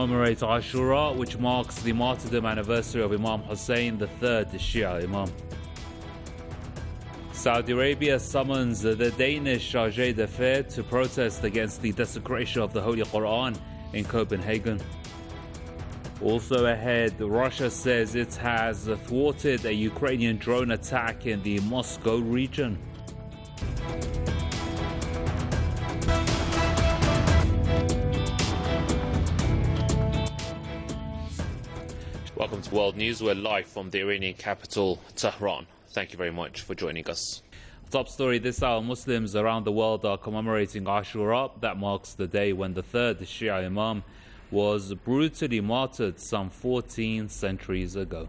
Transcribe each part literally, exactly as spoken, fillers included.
Commemorate Ashura, which marks the martyrdom anniversary of Imam Hussein, the third Shia Imam. Saudi Arabia summons the Danish Chargé d'Affaires to protest against the desecration of the Holy Quran in Copenhagen. Also ahead, Russia says it has thwarted a Ukrainian drone attack in the Moscow region. Welcome to World News. We're live from the Iranian capital, Tehran. Thank you very much for joining us. Top story this hour: Muslims around the world are commemorating Ashura. That marks the day when the third Shia Imam was brutally martyred some fourteen centuries ago.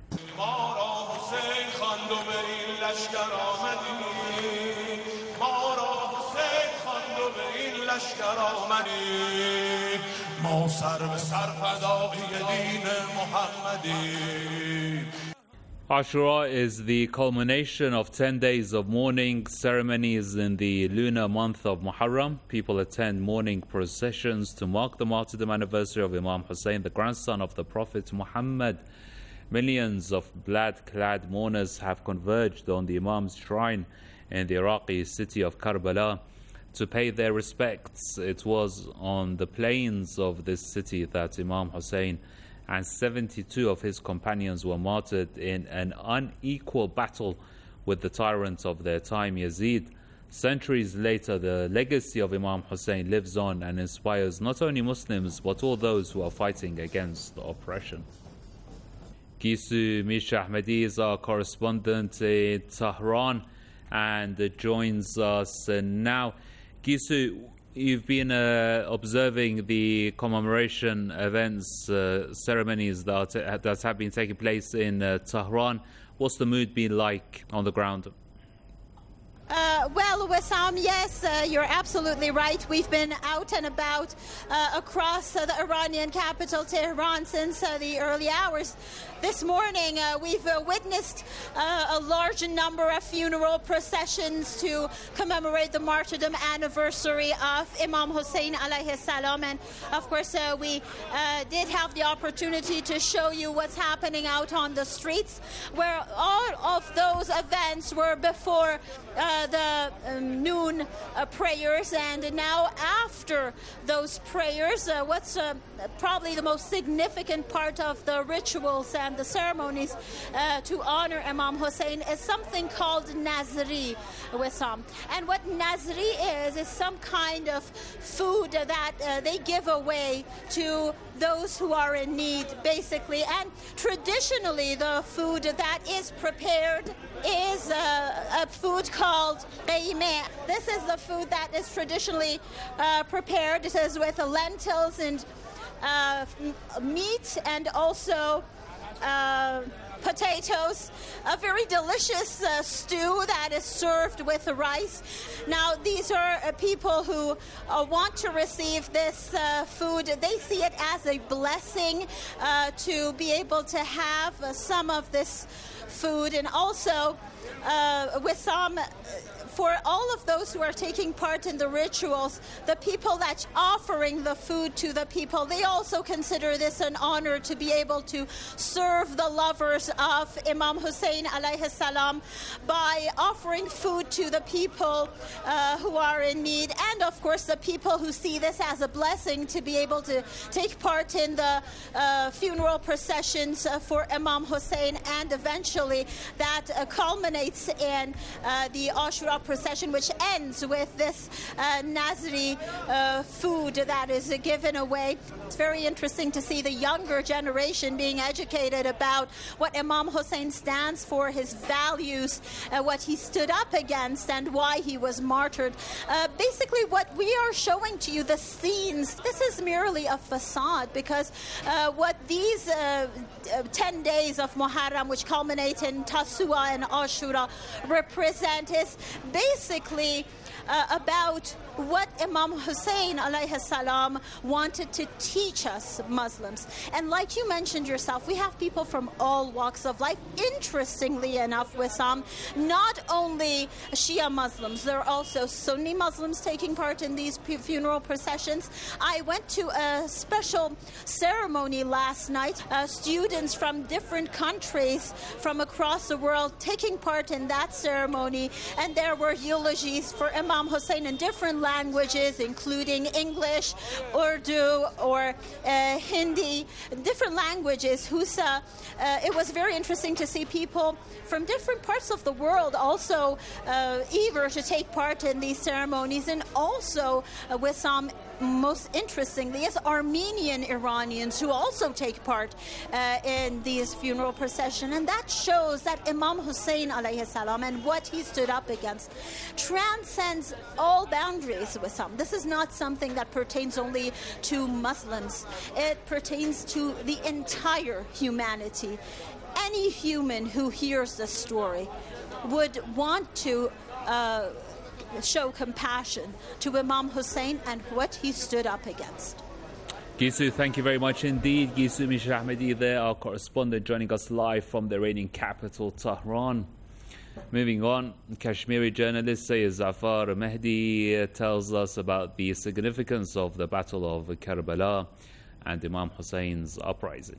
Ashura is the culmination of ten days of mourning ceremonies in the lunar month of Muharram. People attend mourning processions to mark the martyrdom anniversary of Imam Hussein, the grandson of the Prophet Muhammad. Millions of blood-clad mourners have converged on the Imam's shrine in the Iraqi city of Karbala to pay their respects. It was on the plains of this city that Imam Hussein and seventy-two of his companions were martyred in an unequal battle with the tyrant of their time, Yazid. Centuries later, the legacy of Imam Hussein lives on and inspires not only Muslims but all those who are fighting against oppression. Gisu Misha Ahmadi is our correspondent in Tehran and joins us now. Gisu, you've been uh, observing the commemoration events, uh, ceremonies that, that have been taking place in uh, Tehran. What's the mood been like on the ground? Uh, well, Wissam, yes, uh, you're absolutely right. We've been out and about uh, across uh, the Iranian capital, Tehran, since uh, the early hours. This morning, uh, we've uh, witnessed uh, a large number of funeral processions to commemorate the martyrdom anniversary of Imam Hussein alayhi salam. And of course, uh, we uh, did have the opportunity to show you what's happening out on the streets, where all of those events were before uh, the um, noon uh, prayers, and now after those prayers, uh, what's uh, probably the most significant part of the rituals and the ceremonies uh, to honor Imam Hussein is something called Nazri, Wissam. And what Nazri is, is some kind of food that uh, they give away to those who are in need, basically. And traditionally, the food that is prepared is uh, a food called Qeymeh. This is the food that is traditionally uh, prepared. This is with lentils and uh, meat and also uh, potatoes, a very delicious uh, stew that is served with rice. Now, these are uh, people who uh, want to receive this uh, food. They see it as a blessing uh, to be able to have uh, some of this food, and also uh, with some. Uh, For all of those who are taking part in the rituals, the people that are offering the food to the people, they also consider this an honor to be able to serve the lovers of Imam Hussein alayhi salam by offering food to the people uh, who are in need, and of course the people who see this as a blessing to be able to take part in the uh, funeral processions uh, for Imam Hussein, and eventually that uh, culminates in uh, the Ashura procession, which ends with this uh, Nazri uh, food that is uh, given away. It's very interesting to see the younger generation being educated about what Imam Hussein stands for, his values, uh, what he stood up against, and why he was martyred. Uh, basically, what we are showing to you, the scenes, this is merely a facade, because uh, what these uh, ten days of Muharram, which culminate in Tasu'a and Ashura, represent is basically uh, about what Imam Hussein alayhi salam wanted to teach us Muslims. And like you mentioned yourself, we have people from all walks of life. Interestingly enough, Wissam, not only Shia Muslims, there are also Sunni Muslims taking part in these funeral processions. I went to a special ceremony last night, uh, students from different countries from across the world taking part in that ceremony, and there were eulogies for Imam Hussein in different languages, including English, Urdu, or uh, Hindi, different languages. Who's, uh, uh, it was very interesting to see people from different parts of the world also uh, eager to take part in these ceremonies, and also uh, with some, most interestingly, is Armenian Iranians who also take part uh, in these funeral procession. And that shows that Imam Hussein alayhi salam and what he stood up against transcends all boundaries with some. This is not something that pertains only to Muslims. It pertains to the entire humanity. Any human who hears this story would want to uh, show compassion to Imam Hussein and what he stood up against. Gisu, thank you very much indeed. Gisu Mishra Ahmadi there, our correspondent, joining us live from the Iranian capital, Tehran. Moving on, Kashmiri journalist Sayyid Zafar Mehdi tells us about the significance of the Battle of Karbala and Imam Hussein's uprising.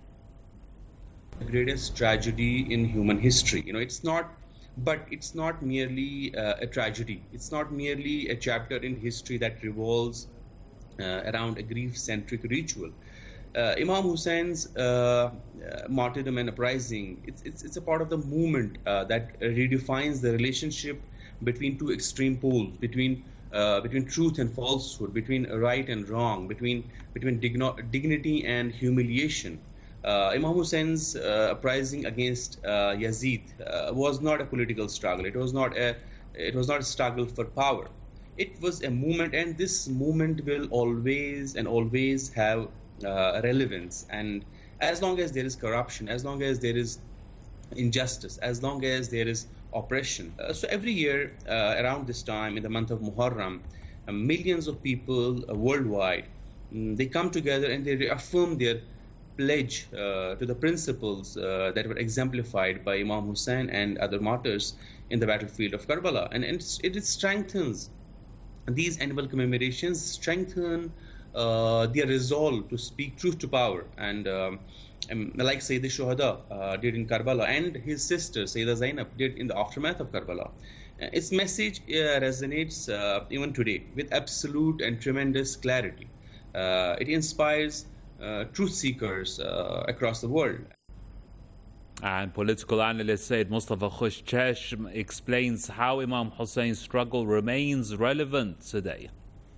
The greatest tragedy in human history. You know, it's not, but it's not merely uh, a tragedy. It's not merely a chapter in history that revolves uh, around a grief-centric ritual. Uh, Imam Hussein's uh, uh, martyrdom and uprising, it's, it's, it's a part of the movement uh, that redefines the relationship between two extreme poles, between uh, between truth and falsehood, between right and wrong, between between digno- dignity and humiliation. Uh, Imam Hussein's uh, uprising against uh, Yazid uh, was not a political struggle. It was not a it was not a struggle for power. It was a movement, and this movement will always and always have uh, relevance. And as long as there is corruption, as long as there is injustice, as long as there is oppression. Uh, so every year uh, around this time, in the month of Muharram, uh, millions of people uh, worldwide, um, they come together and they reaffirm their pledge uh, to the principles uh, that were exemplified by Imam Hussein and other martyrs in the battlefield of Karbala. And, and it strengthens, these annual commemorations strengthen uh, their resolve to speak truth to power. And um, um, like Sayyid Shuhada uh, did in Karbala, and his sister Sayyida Zainab did in the aftermath of Karbala. Its message uh, resonates uh, even today with absolute and tremendous clarity. Uh, it inspires Uh, truth seekers uh, across the world. And political analyst Sayyid Mustafa Khushcheshm explains how Imam Hussein's struggle remains relevant today.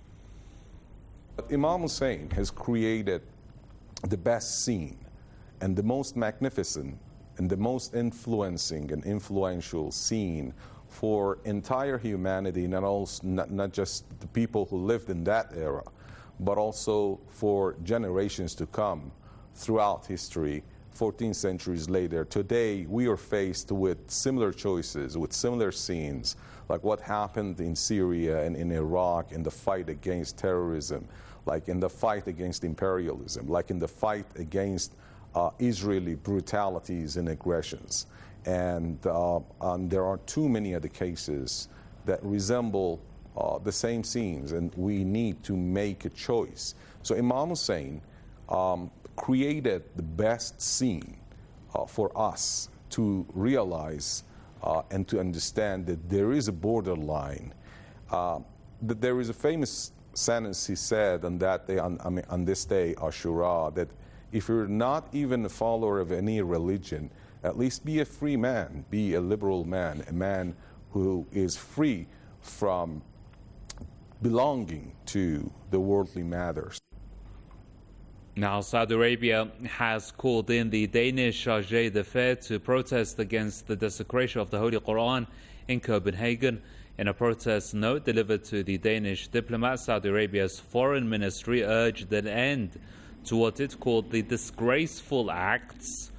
Imam Hussein has created the best scene and the most magnificent and the most influencing and influential scene for entire humanity, not, also, not, not just the people who lived in that era, but also for generations to come throughout history, fourteen centuries later. Today, we are faced with similar choices, with similar scenes, like what happened in Syria and in Iraq in the fight against terrorism, like in the fight against imperialism, like in the fight against uh, Israeli brutalities and aggressions. And, uh, and there are too many other cases that resemble Uh, the same scenes, and we need to make a choice. So Imam Hussein um, created the best scene uh, for us to realize uh, and to understand that there is a borderline. Uh, that there is a famous sentence he said on that day, on, I mean, on this day, Ashura, that if you're not even a follower of any religion, at least be a free man, be a liberal man, a man who is free from belonging to the worldly matters. Now, Saudi Arabia has called in the Danish Chargé d'Affaires to protest against the desecration of the Holy Quran in Copenhagen. In a protest note delivered to the Danish diplomat, Saudi Arabia's foreign ministry urged an end to what it called the disgraceful acts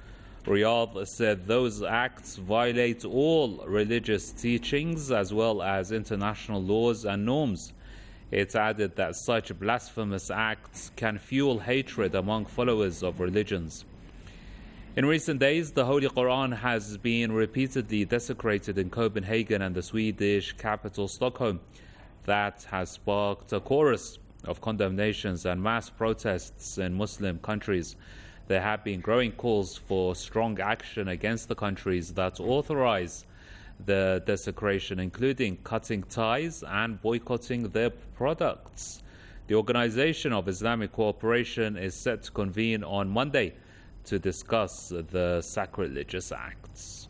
Riyadh said those acts violate all religious teachings as well as international laws and norms. It added that such blasphemous acts can fuel hatred among followers of religions. In recent days, the Holy Quran has been repeatedly desecrated in Copenhagen and the Swedish capital Stockholm. That has sparked a chorus of condemnations and mass protests in Muslim countries. There have been growing calls for strong action against the countries that authorize the desecration, including cutting ties and boycotting their products. The Organization of Islamic Cooperation is set to convene on Monday to discuss the sacrilegious acts.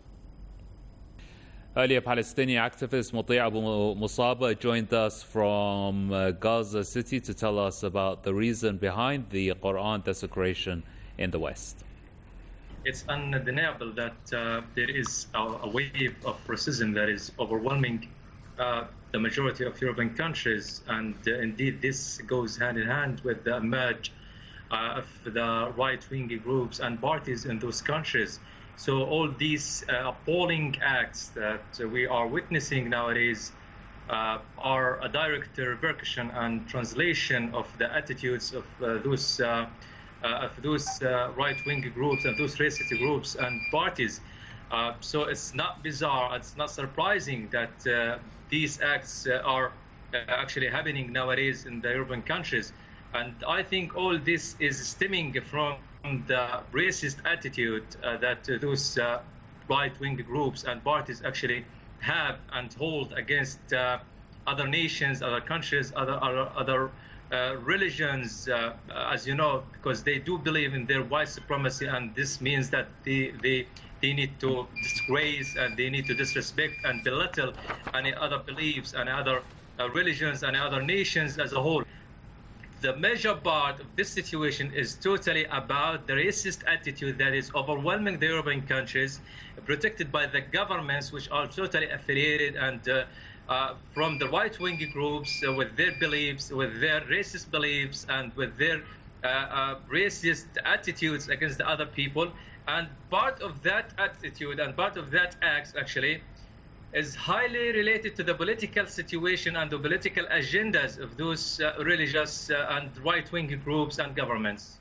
Earlier, Palestinian activist Muti' Abu Musaba joined us from uh, Gaza City to tell us about the reason behind the Quran desecration in the West. It's undeniable that uh, there is a, a wave of racism that is overwhelming uh, the majority of European countries, and uh, indeed this goes hand in hand with the emerge uh, of the right-wing groups and parties in those countries. So all these uh, appalling acts that uh, we are witnessing nowadays uh, are a direct repercussion and translation of the attitudes of uh, those uh, uh, of those uh, right-wing groups and those racist groups and parties. Uh, so it's not bizarre, it's not surprising that uh, these acts uh, are uh, actually happening nowadays in the European countries. And I think all this is stemming from the racist attitude uh, that uh, those uh, right-wing groups and parties actually have and hold against uh, other nations, other countries, other other, other uh, religions, uh, as you know, because they do believe in their white supremacy, and this means that they they they need to disgrace and they need to disrespect and belittle any other beliefs and other uh, religions and other nations as a whole. The major part of this situation is totally about the racist attitude that is overwhelming the European countries, protected by the governments which are totally affiliated and uh, uh, from the right-wing groups uh, with their beliefs, with their racist beliefs, and with their uh, uh, racist attitudes against the other people. And part of that attitude and part of that act actually is highly related to the political situation and the political agendas of those uh, religious uh, and right-wing groups and governments.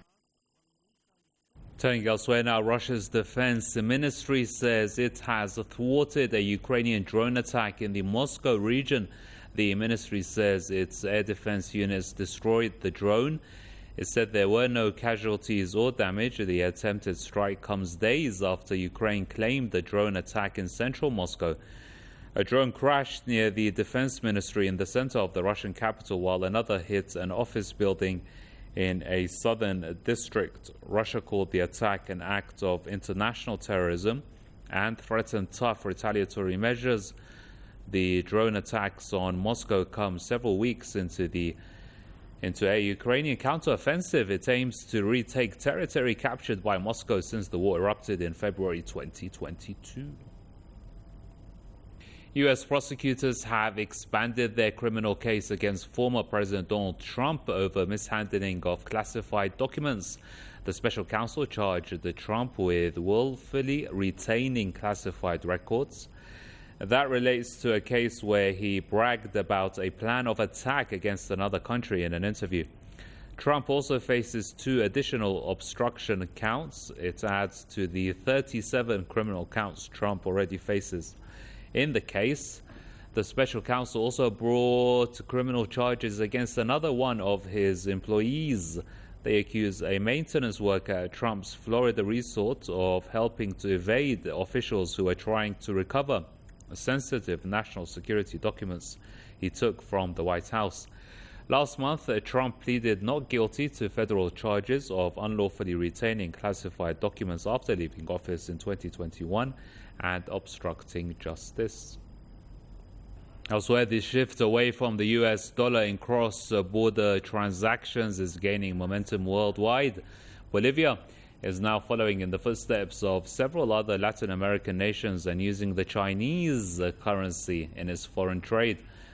Turning elsewhere now, Russia's defense ministry says it has thwarted a Ukrainian drone attack in the Moscow region. The ministry says its air defense units destroyed the drone. It said there were no casualties or damage. The attempted strike comes days after Ukraine claimed the drone attack in central Moscow. A drone crashed near the defense ministry in the center of the Russian capital, while another hit an office building in a southern district. Russia called the attack an act of international terrorism and threatened tough retaliatory measures. The drone attacks on Moscow come several weeks into the into a Ukrainian counteroffensive. It aims to retake territory captured by Moscow since the war erupted in February twenty twenty-two. U S prosecutors have expanded their criminal case against former President Donald Trump over mishandling of classified documents. The special counsel charged Trump with willfully retaining classified records. That relates to a case where he bragged about a plan of attack against another country in an interview. Trump also faces two additional obstruction counts. It adds to the thirty-seven criminal counts Trump already faces. In the case, the special counsel also brought criminal charges against another one of his employees. They accuse a maintenance worker at Trump's Florida resort of helping to evade officials who were trying to recover sensitive national security documents he took from the White House. Last month, Trump pleaded not guilty to federal charges of unlawfully retaining classified documents after leaving office in twenty twenty-one and obstructing justice. Elsewhere, the shift away from the U S dollar in cross-border transactions is gaining momentum worldwide. Bolivia is now following in the footsteps of several other Latin American nations and using the Chinese currency in its foreign trade.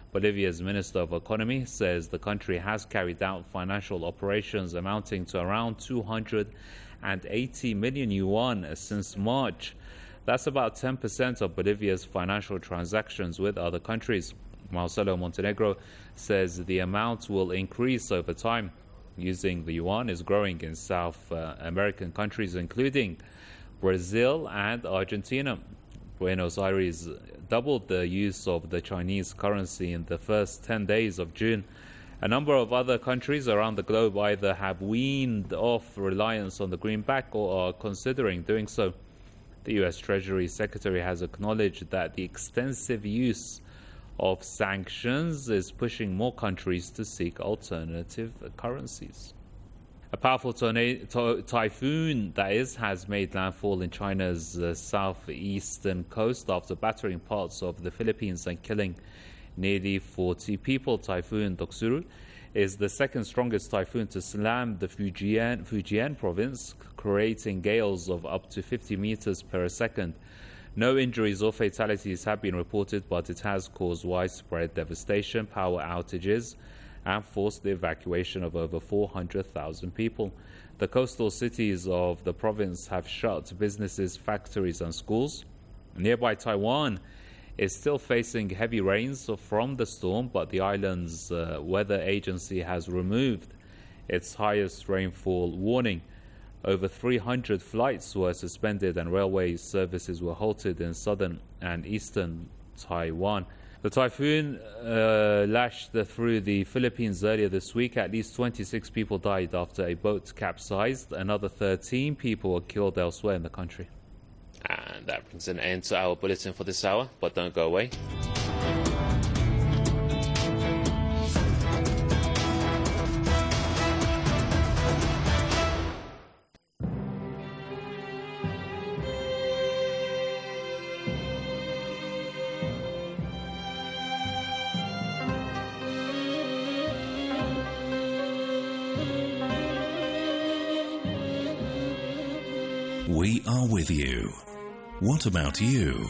Bolivia's Minister of Economy says the country has carried out financial operations amounting to around two hundred eighty million yuan since March. That's about ten percent of Bolivia's financial transactions with other countries. Marcelo Montenegro says the amount will increase over time. Using the yuan is growing in South uh, American countries, including Brazil and Argentina. Buenos Aires doubled the use of the Chinese currency in the first ten days of June. A number of other countries around the globe either have weaned off reliance on the greenback or are considering doing so. The U S Treasury Secretary has acknowledged that the extensive use of sanctions is pushing more countries to seek alternative currencies. A powerful tornado, typhoon, that is, has made landfall in China's uh, southeastern coast after battering parts of the Philippines and killing nearly forty people. Typhoon Doksuru is the second strongest typhoon to slam the Fujian, Fujian province, creating gales of up to fifty meters per second. No injuries or fatalities have been reported, but it has caused widespread devastation, power outages, and forced the evacuation of over four hundred thousand people. The coastal cities of the province have shut businesses, factories, and schools. Nearby Taiwan is still facing heavy rains from the storm, but the island's uh, weather agency has removed its highest rainfall warning. Over three hundred flights were suspended and railway services were halted in southern and eastern Taiwan. The typhoon uh, lashed through the Philippines earlier this week. At least twenty-six people died after a boat capsized. Another thirteen people were killed elsewhere in the country. And that brings an end to our bulletin for this hour, but don't go away. We are with you. What about you?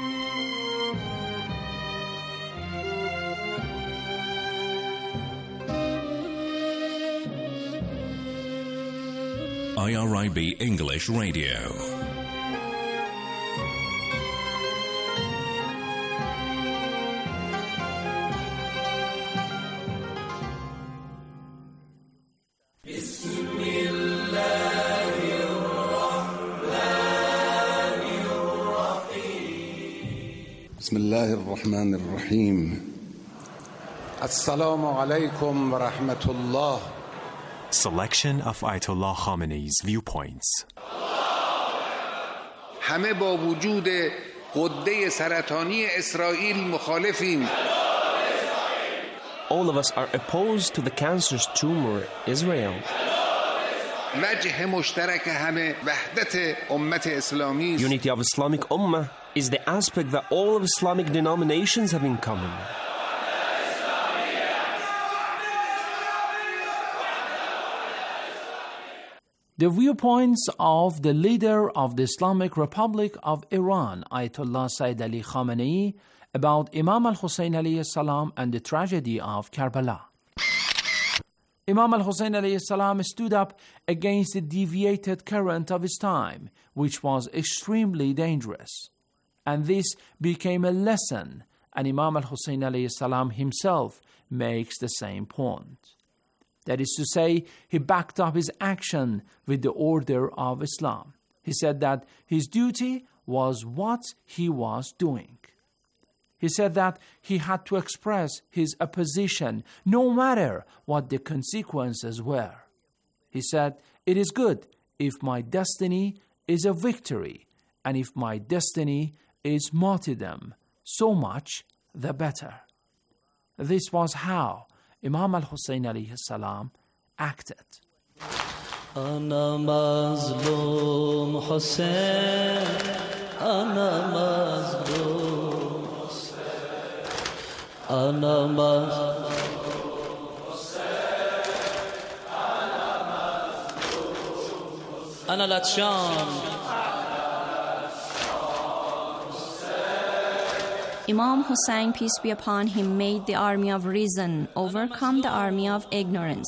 I R I B English Radio. بسم الله الرحمن الرحيم السلام عليكم ورحمة الله. Selection of Ayatollah Khamenei's viewpoints. همه با وجود غده سرطانی اسرائیل مخالفیم. All of us are opposed to the cancerous tumor Israel. وجه مشترک همه وحدت امت اسلامی. Unity of Islamic Ummah is the aspect that all of Islamic denominations have in common. The viewpoints of the leader of the Islamic Republic of Iran, Ayatollah Sayyid Ali Khamenei, about Imam al-Hussein alayhi salam and the tragedy of Karbala. Imam al-Hussein alayhi salam stood up against the deviated current of his time, which was extremely dangerous. And this became a lesson, and Imam al-Hussein alayhi salam himself makes the same point. That is to say, he backed up his action with the order of Islam. He said that his duty was what he was doing. He said that he had to express his opposition no matter what the consequences were. He said, "It is good if my destiny is a victory, and if my destiny is martyrdom, so much the better." This was how Imam al-Hussein alayhi salam acted. Ana mazlum Hussein, ana mazlum Hussein, ana mazlum Hussein, ana mazlum Hussein, ana latshan. Imam Hussein, peace be upon him, made the army of reason overcome the army of ignorance.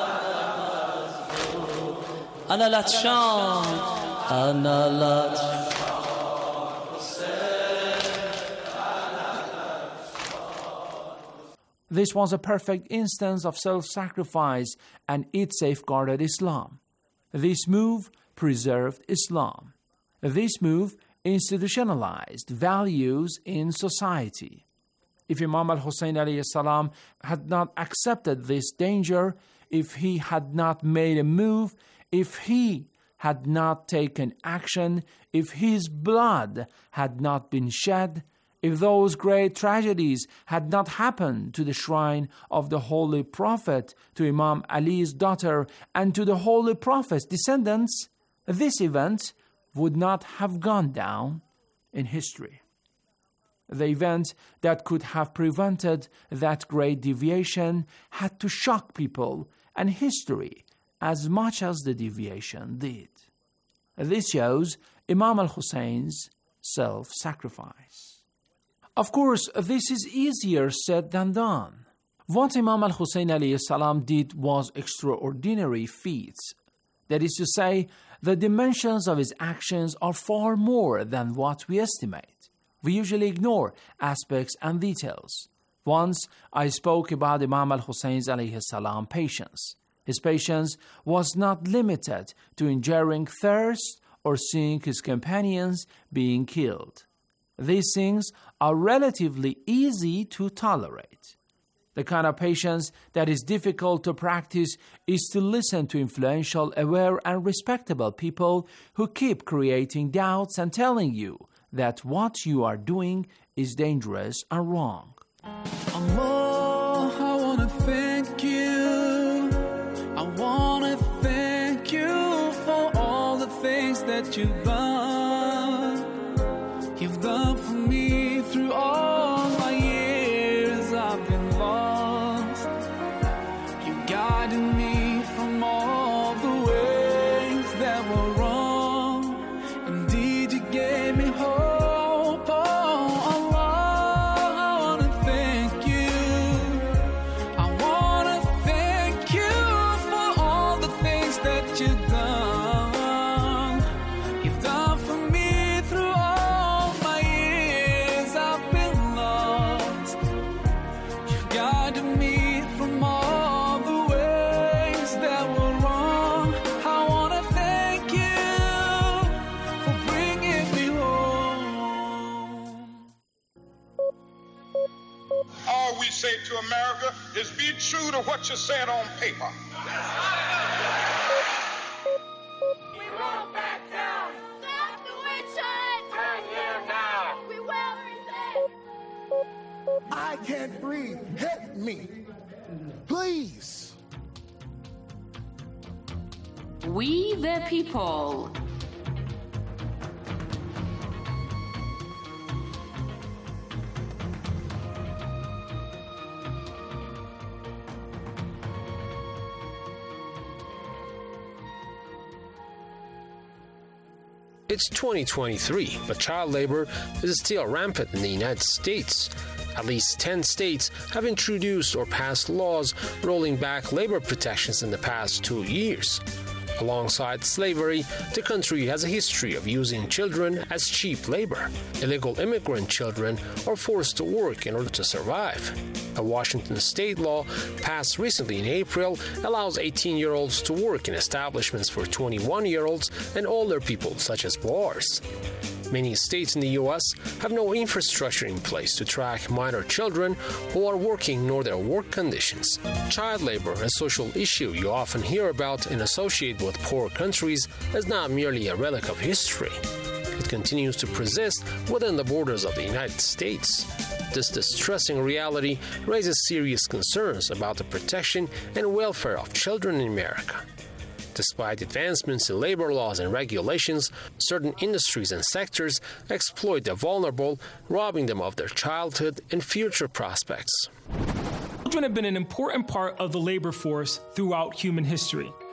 This was a perfect instance of self-sacrifice, and it safeguarded Islam. This move preserved Islam. This move institutionalized values in society. If Imam al-Hussein alayhi salam had not accepted this danger, if he had not made a move, if he had not taken action, if his blood had not been shed, if those great tragedies had not happened to the shrine of the Holy Prophet, to Imam Ali's daughter, and to the Holy Prophet's descendants, this event would not have gone down in history. The event that could have prevented that great deviation had to shock people and history as much as the deviation did. This shows Imam al-Hussein's self-sacrifice. Of course, this is easier said than done. What Imam al-Hussein alayhi salam did was extraordinary feats. That is to say, the dimensions of his actions are far more than what we estimate. We usually ignore aspects and details. Once I spoke about Imam al-Hussein's alayhi salam patience. His patience was not limited to enduring thirst or seeing his companions being killed. These things are relatively easy to tolerate. The kind of patience that is difficult to practice is to listen to influential, aware, and respectable people who keep creating doubts and telling you that what you are doing is dangerous and wrong. Allah, I want to thank you. I want to thank you for all the things that you've done. You've done for me through all my years I've been lost. You guided me from all the ways that were wrong. Indeed, you gave me hope. Oh, Allah, I want to thank you. I want to thank you for all the things that you've done. You've done for me through all my years I've been lost. You guided me from all the ways that were wrong. I want to thank you for bringing me home. All we say to America is be true to what you said on paper. We won't back down. Stop the witches. Turn here now. We will resist. I can't breathe. Help me. Please. We the people. It's twenty twenty-three, but child labor is still rampant in the United States. At least ten states have introduced or passed laws rolling back labor protections in the past two years. Alongside slavery, the country has a history of using children as cheap labor. Illegal immigrant children are forced to work in order to survive. A Washington state law passed recently in April allows eighteen-year-olds to work in establishments for twenty-one-year-olds and older people, such as bars. Many states in the U S have no infrastructure in place to track minor children who are working nor their work conditions. Child labor, a social issue you often hear about and associate with poor countries, is not merely a relic of history. It continues to persist within the borders of the United States. This distressing reality raises serious concerns about the protection and welfare of children in America. Despite advancements in labor laws and regulations, certain industries and sectors exploit the vulnerable, robbing them of their childhood and future prospects. Children have been an important part of the labor force throughout human history.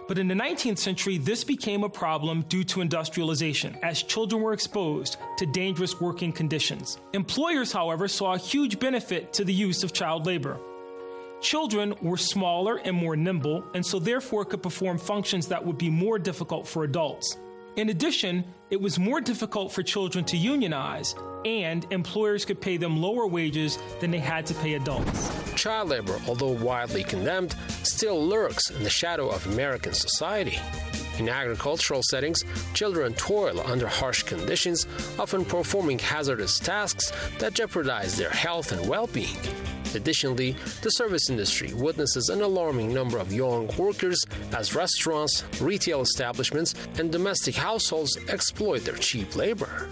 But in the nineteenth century, this became a problem due to industrialization, as children were exposed to dangerous working conditions. Employers, however, saw a huge benefit to the use of child labor. Children were smaller and more nimble, and so therefore could perform functions that would be more difficult for adults. In addition, it was more difficult for children to unionize, and employers could pay them lower wages than they had to pay adults. Child labor, although widely condemned, still lurks in the shadow of American society. In agricultural settings, children toil under harsh conditions, often performing hazardous tasks that jeopardize their health and well-being. Additionally, the service industry witnesses an alarming number of young workers as restaurants, retail establishments, and domestic households exploit their cheap labor.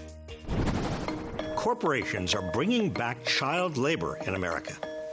Corporations are bringing back child labor in America.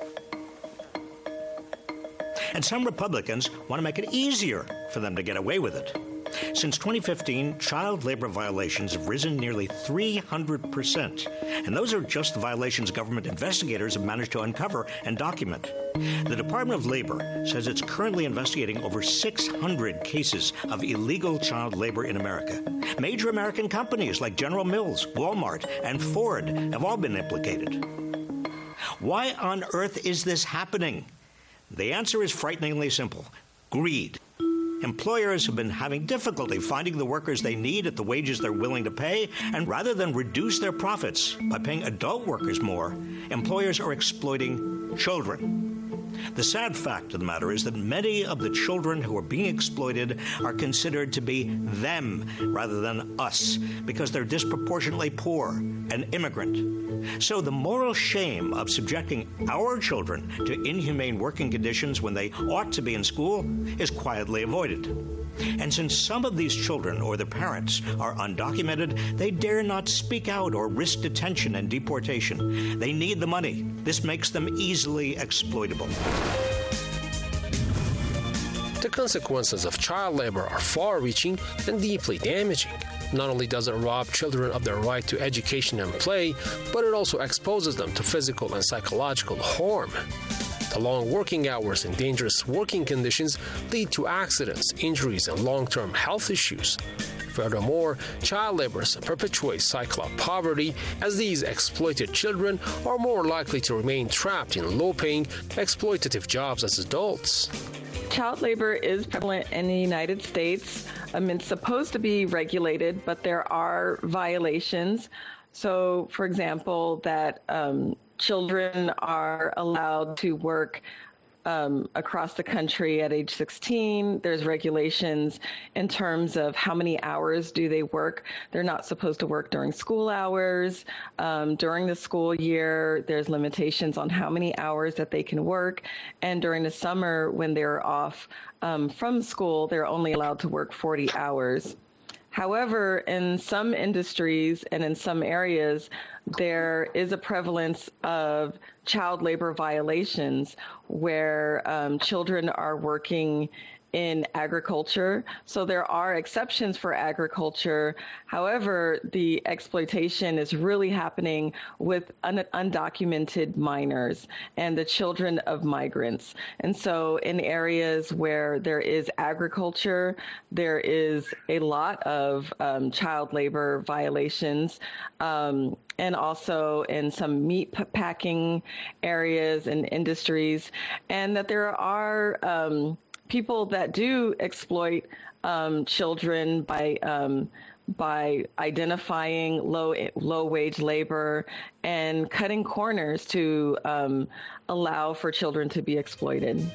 And some Republicans want to make it easier for them to get away with it. Since twenty fifteen, child labor violations have risen nearly three hundred percent. And those are just the violations government investigators have managed to uncover and document. The Department of Labor says it's currently investigating over six hundred cases of illegal child labor in America. Major American companies like General Mills, Walmart, and Ford have all been implicated. Why on earth is this happening? The answer is frighteningly simple: greed. Employers have been having difficulty finding the workers they need at the wages they're willing to pay, and rather than reduce their profits by paying adult workers more, employers are exploiting children. The sad fact of the matter is that many of the children who are being exploited are considered to be them rather than us because they're disproportionately poor and immigrant. So the moral shame of subjecting our children to inhumane working conditions when they ought to be in school is quietly avoided. And since some of these children or their parents are undocumented, they dare not speak out or risk detention and deportation. They need the money. This makes them easily exploitable. The consequences of child labor are far-reaching and deeply damaging. Not only does it rob children of their right to education and play, but it also exposes them to physical and psychological harm. The long working hours and dangerous working conditions lead to accidents, injuries, and long-term health issues. Furthermore, child labor perpetuates a cycle of poverty, as these exploited children are more likely to remain trapped in low-paying, exploitative jobs as adults. Child labor is prevalent in the United States. Um, it's supposed to be regulated, but there are violations. So, for example, that um, children are allowed to work um, across the country at age sixteen. There's regulations in terms of how many hours do they work. They're not supposed to work during school hours. Um, during the school year, there's limitations on how many hours that they can work. And during the summer, when they're off um, from school, they're only allowed to work forty hours. However, in some industries and in some areas, there is a prevalence of child labor violations where um, children are working in agriculture. So there are exceptions for agriculture. However, the exploitation is really happening with un- undocumented minors and the children of migrants. And so in areas where there is agriculture, there is a lot of um, child labor violations. Um, and also in some meat p- packing areas and industries, and that there are um, people that do exploit um, children by um, by identifying low low wage labor and cutting corners to um, allow for children to be exploited.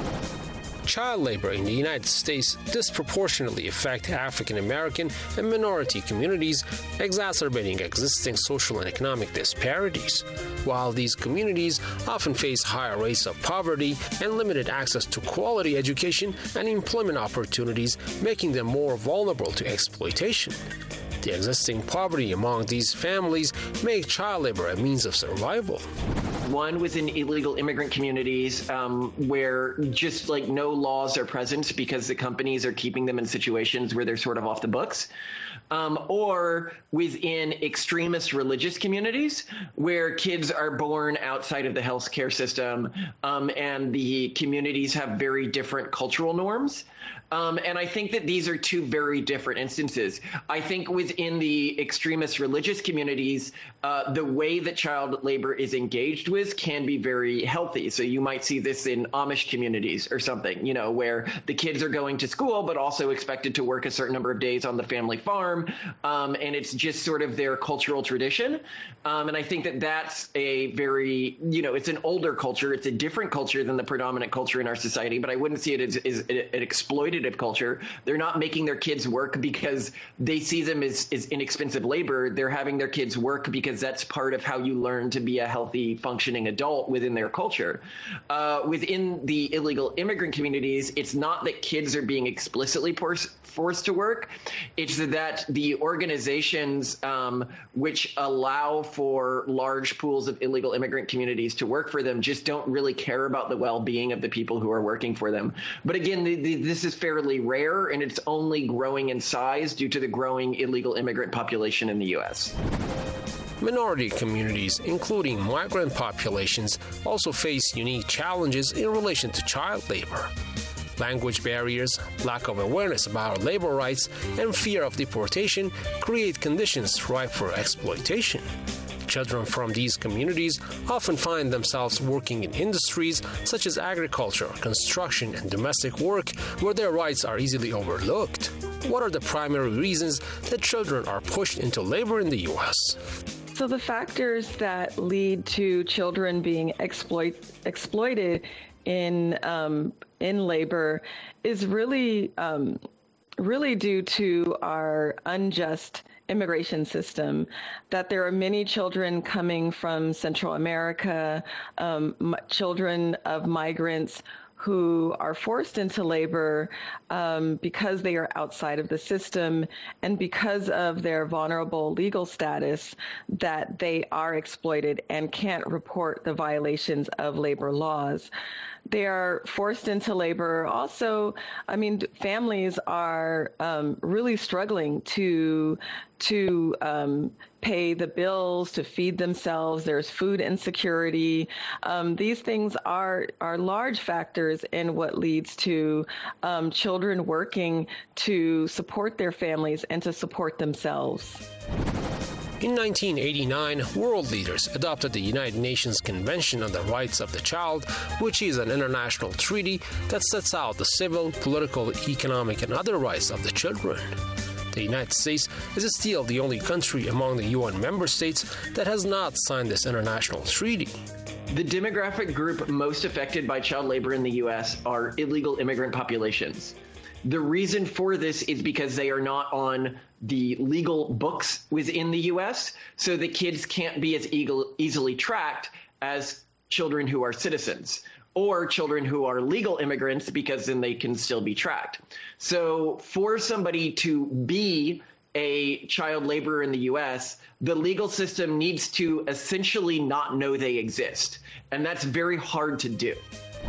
Child labor in the United States disproportionately affect African American and minority communities, exacerbating existing social and economic disparities. While these communities often face higher rates of poverty and limited access to quality education and employment opportunities, making them more vulnerable to exploitation. The existing poverty among these families make child labor a means of survival. One was in illegal immigrant communities um, where just like no laws are present because the companies are keeping them in situations where they're sort of off the books. Um, or within extremist religious communities where kids are born outside of the healthcare system um, and the communities have very different cultural norms. Um, and I think that these are two very different instances. I think within the extremist religious communities, uh, the way that child labor is engaged with can be very healthy. So you might see this in Amish communities or something, you know, where the kids are going to school, but also expected to work a certain number of days on the family farm. Um, and it's just sort of their cultural tradition. Um, and I think that that's a very, you know, it's an older culture. It's a different culture than the predominant culture in our society, but I wouldn't see it as, as an exploitative culture. They're not making their kids work because they see them as, as inexpensive labor. They're having their kids work because that's part of how you learn to be a healthy, functioning adult within their culture. Uh, within the illegal immigrant communities, it's not that kids are being explicitly forced forced to work. It's that the organizations um, which allow for large pools of illegal immigrant communities to work for them just don't really care about the well-being of the people who are working for them. But again, the, the, this is fairly rare, and it's only growing in size due to the growing illegal immigrant population in the U S. Minority communities, including migrant populations, also face unique challenges in relation to child labor. Language barriers, lack of awareness about labor rights, and fear of deportation create conditions ripe for exploitation. Children from these communities often find themselves working in industries such as agriculture, construction, and domestic work where their rights are easily overlooked. What are the primary reasons that children are pushed into labor in the U S? So the factors that lead to children being exploit, exploited in um, in labor is really um, really due to our unjust immigration system, that there are many children coming from Central America, um, m- children of migrants who are forced into labor um, because they are outside of the system and because of their vulnerable legal status, that they are exploited and can't report the violations of labor laws. They are forced into labor. Also, I mean, families are um, really struggling to to um, pay the bills, to feed themselves. There's food insecurity. Um, these things are are large factors in what leads to um, children working to support their families and to support themselves. In nineteen eighty-nine, world leaders adopted the United Nations Convention on the Rights of the Child, which is an international treaty that sets out the civil, political, economic, and other rights of the children. The United States is still the only country among the U N member states that has not signed this international treaty. The demographic group most affected by child labor in the U S are illegal immigrant populations. The reason for this is because they are not on the legal books within the U S, so the kids can't be as eagle, easily tracked as children who are citizens or children who are legal immigrants, because then they can still be tracked. So for somebody to be a child laborer in the U S, the legal system needs to essentially not know they exist, and that's very hard to do.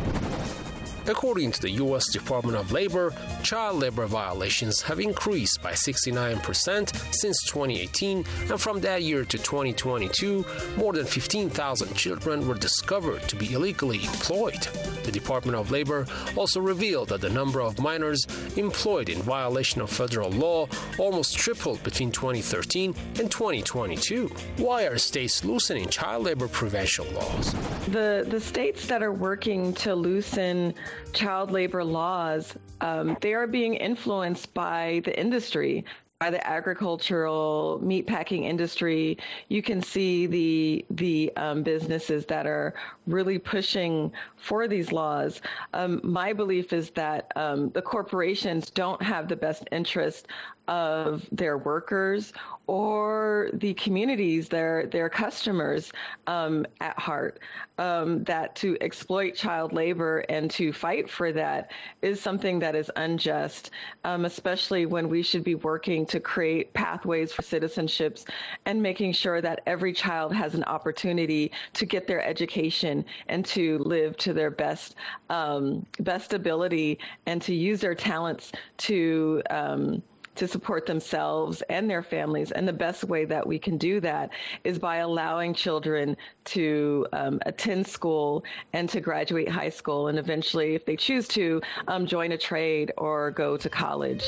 According to the U S Department of Labor, child labor violations have increased by sixty-nine percent since twenty eighteen, and from that year to twenty twenty-two, more than fifteen thousand children were discovered to be illegally employed. The Department of Labor also revealed that the number of minors employed in violation of federal law almost tripled between twenty thirteen and twenty twenty-two. Why are states loosening child labor prevention laws? The the states that are working to loosen child labor laws, um, they are being influenced by the industry, by the agricultural meatpacking industry. You can see the the um, businesses that are really pushing for these laws. Um, my belief is that um, the corporations don't have the best interest of their workers or the communities, their their customers um, at heart. Um, that to exploit child labor and to fight for that is something that is unjust, um, especially when we should be working to create pathways for citizenships and making sure that every child has an opportunity to get their education and to live to their best um, best ability and to use their talents to um, to support themselves and their families. And the best way that we can do that is by allowing children to um, attend school and to graduate high school and eventually, if they choose to, um, join a trade or go to college.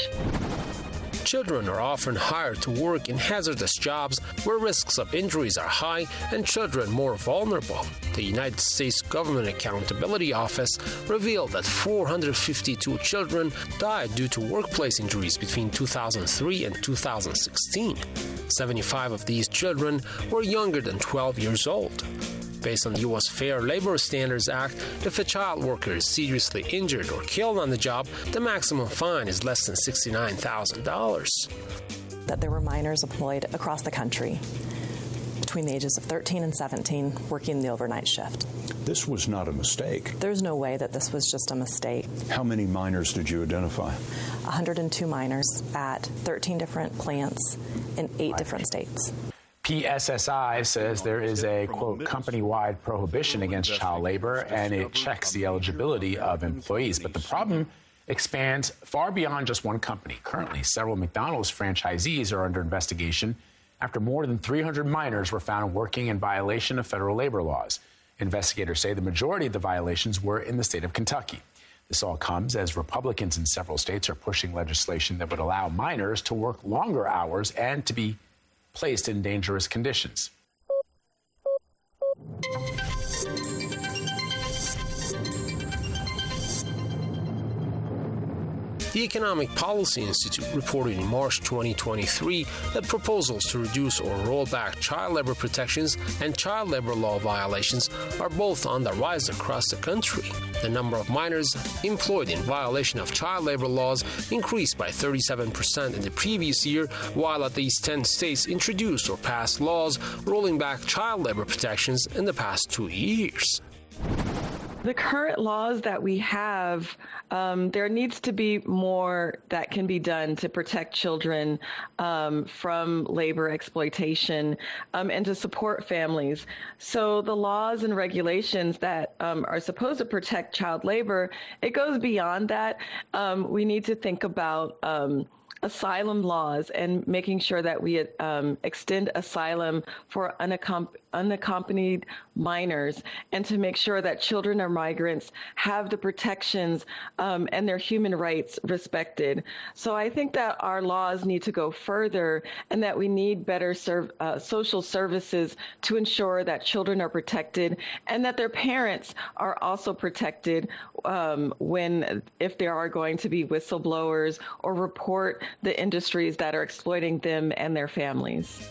Children are often hired to work in hazardous jobs where risks of injuries are high and children more vulnerable. The United States Government Accountability Office revealed that four hundred fifty-two children died due to workplace injuries between two thousand three and two thousand sixteen. seventy-five of these children were younger than twelve years old. Based on the U S Fair Labor Standards Act, if a child worker is seriously injured or killed on the job, the maximum fine is less than sixty-nine thousand dollars. That there were minors employed across the country between the ages of thirteen and seventeen working the overnight shift. This was not a mistake. There's no way that this was just a mistake. How many minors did you identify? one hundred two minors at thirteen different plants in eight different states. P S S I says there is a, quote, company-wide prohibition against child labor, and it checks the eligibility of employees. But the problem expands far beyond just one company. Currently, several McDonald's franchisees are under investigation after more than three hundred minors were found working in violation of federal labor laws. Investigators say the majority of the violations were in the state of Kentucky. This all comes as Republicans in several states are pushing legislation that would allow minors to work longer hours and to be placed in dangerous conditions. The Economic Policy Institute reported in March twenty twenty-three that proposals to reduce or roll back child labor protections and child labor law violations are both on the rise across the country. The number of minors employed in violation of child labor laws increased by thirty-seven percent in the previous year, while at least ten states introduced or passed laws rolling back child labor protections in the past two years. The current laws that we have, um, there needs to be more that can be done to protect children um, from labor exploitation um, and to support families. So the laws and regulations that um, are supposed to protect child labor, it goes beyond that. Um, we need to think about um, asylum laws and making sure that we um, extend asylum for unaccomp- unaccompanied minors, and to make sure that children or migrants have the protections um, and their human rights respected. So I think that our laws need to go further, and that we need better serv- uh, social services to ensure that children are protected and that their parents are also protected um, when, if there are going to be whistleblowers or report the industries that are exploiting them and their families.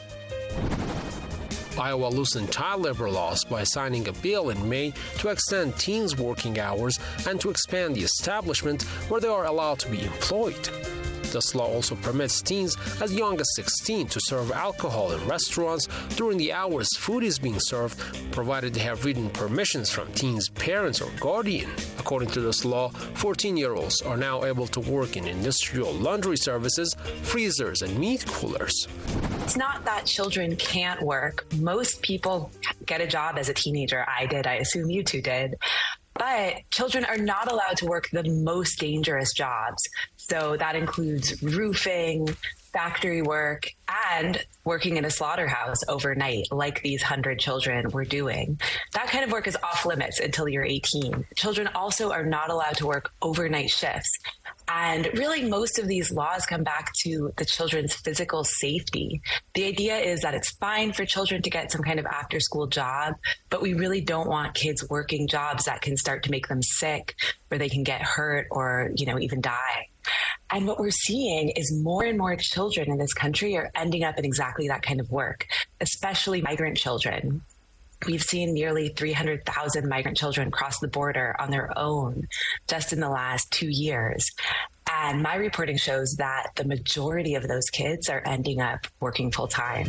Iowa loosened child labor laws by signing a bill in May to extend teens' working hours and to expand the establishment where they are allowed to be employed. This law also permits teens as young as sixteen to serve alcohol in restaurants during the hours food is being served, provided they have written permissions from teens' parents or guardian. According to this law, fourteen-year-olds are now able to work in industrial laundry services, freezers, and meat coolers. It's not that children can't work. Most people get a job as a teenager. I did. I assume you two did. But children are not allowed to work the most dangerous jobs. So that includes roofing, factory work, and working in a slaughterhouse overnight, like these hundred children were doing. That kind of work is off limits until you're eighteen. Children also are not allowed to work overnight shifts. And really, most of these laws come back to the children's physical safety. The idea is that it's fine for children to get some kind of after-school job, but we really don't want kids working jobs that can start to make them sick, where they can get hurt or, you know, even die. And what we're seeing is more and more children in this country are ending up in exactly that kind of work, especially migrant children. We've seen nearly three hundred thousand migrant children cross the border on their own just in the last two years. And my reporting shows that the majority of those kids are ending up working full time.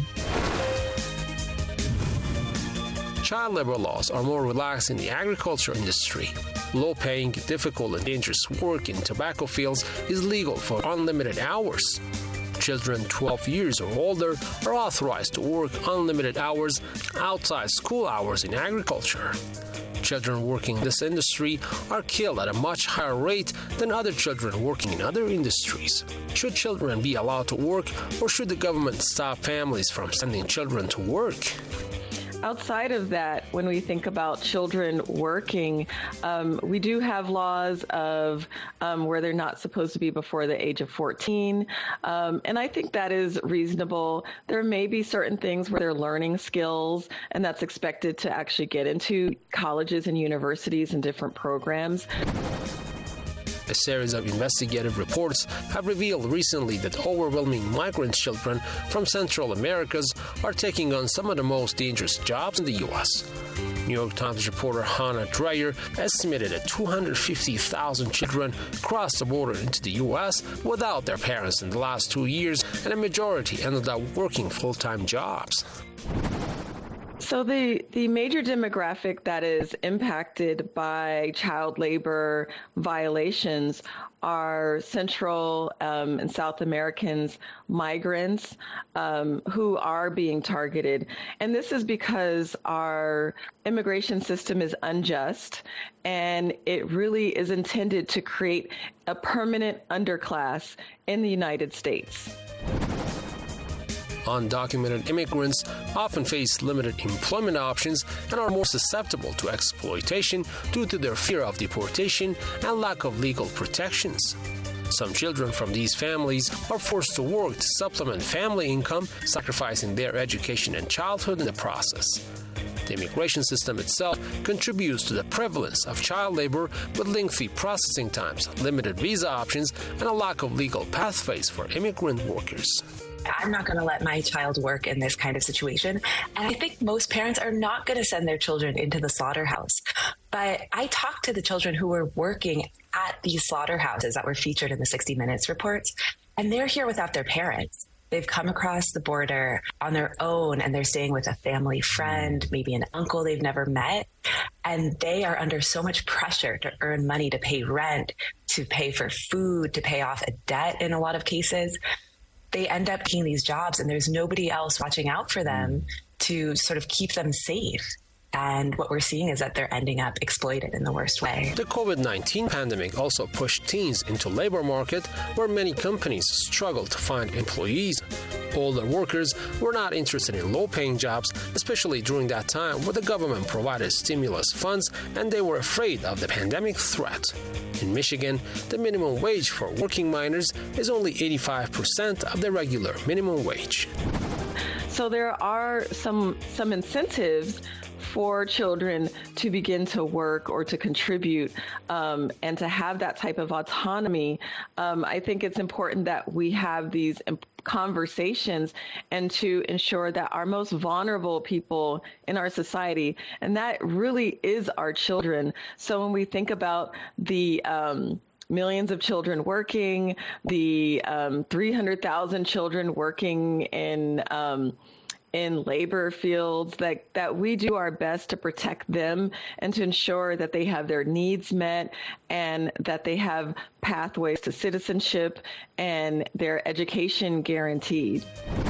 Child labor laws are more relaxed in the agriculture industry. Low-paying, difficult, and dangerous work in tobacco fields is legal for unlimited hours. Children twelve years or older are authorized to work unlimited hours outside school hours in agriculture. Children working in this industry are killed at a much higher rate than other children working in other industries. Should children be allowed to work, or should the government stop families from sending children to work? Outside of that, when we think about children working, um, we do have laws of um, where they're not supposed to be before the age of fourteen. Um, and I think that is reasonable. There may be certain things where they're learning skills, and that's expected to actually get into colleges and universities and different programs. A series of investigative reports have revealed recently that overwhelming migrant children from Central Americas are taking on some of the most dangerous jobs in the U S. New York Times reporter Hannah Dreyer estimated that two hundred fifty thousand children crossed the border into the U S without their parents in the last two years, and a majority ended up working full-time jobs. So the, the major demographic that is impacted by child labor violations are Central um, and South Americans, migrants um, who are being targeted. And this is because our immigration system is unjust, and it really is intended to create a permanent underclass in the United States. Undocumented immigrants often face limited employment options and are more susceptible to exploitation due to their fear of deportation and lack of legal protections. Some children from these families are forced to work to supplement family income, sacrificing their education and childhood in the process. The immigration system itself contributes to the prevalence of child labor with lengthy processing times, limited visa options, and a lack of legal pathways for immigrant workers. I'm not going to let my child work in this kind of situation. And I think most parents are not going to send their children into the slaughterhouse. But I talked to the children who were working at these slaughterhouses that were featured in the sixty minutes reports, and they're here without their parents. They've come across the border on their own, and they're staying with a family friend, maybe an uncle they've never met. And they are under so much pressure to earn money, to pay rent, to pay for food, to pay off a debt in a lot of cases. They end up taking these jobs, and there's nobody else watching out for them to sort of keep them safe. And what we're seeing is that they're ending up exploited in the worst way. The COVID nineteen pandemic also pushed teens into labor market where many companies struggle to find employees. Older workers were not interested in low-paying jobs, especially during that time where the government provided stimulus funds and they were afraid of the pandemic threat. In Michigan, the minimum wage for working minors is only eighty-five percent of the regular minimum wage. So there are some some incentives for children to begin to work or to contribute um, and to have that type of autonomy. Um, I think it's important that we have these conversations and to ensure that our most vulnerable people in our society, and that really is our children. So when we think about the um, millions of children working, the um, three hundred thousand children working in um, in labor fields, that, that we do our best to protect them and to ensure that they have their needs met and that they have pathways to citizenship and their education guaranteed.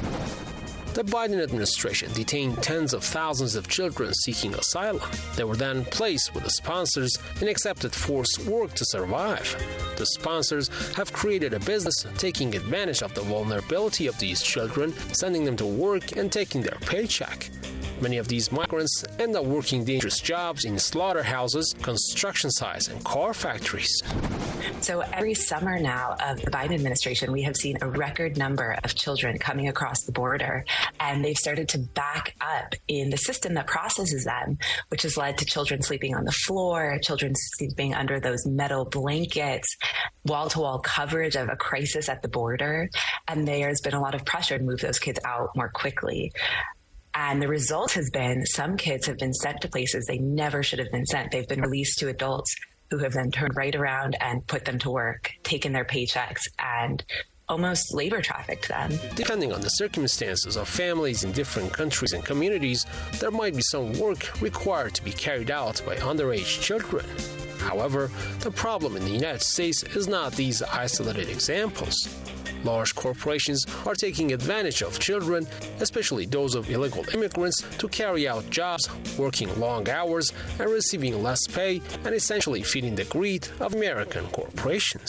The Biden administration detained tens of thousands of children seeking asylum. They were then placed with the sponsors and accepted forced work to survive. The sponsors have created a business taking advantage of the vulnerability of these children, sending them to work and taking their paycheck. Many of these migrants end up working dangerous jobs in slaughterhouses, construction sites, and car factories. So every summer now of the Biden administration, we have seen a record number of children coming across the border, and they've started to back up in the system that processes them, which has led to children sleeping on the floor, children sleeping under those metal blankets, wall-to-wall coverage of a crisis at the border, and there's been a lot of pressure to move those kids out more quickly. And the result has been some kids have been sent to places they never should have been sent. They've been released to adults who have then turned right around and put them to work, taken their paychecks, and almost labor trafficked them. Depending on the circumstances of families in different countries and communities, there might be some work required to be carried out by underage children. However, the problem in the United States is not these isolated examples. Large corporations are taking advantage of children, especially those of illegal immigrants, to carry out jobs, working long hours and receiving less pay, and essentially feeding the greed of American corporations.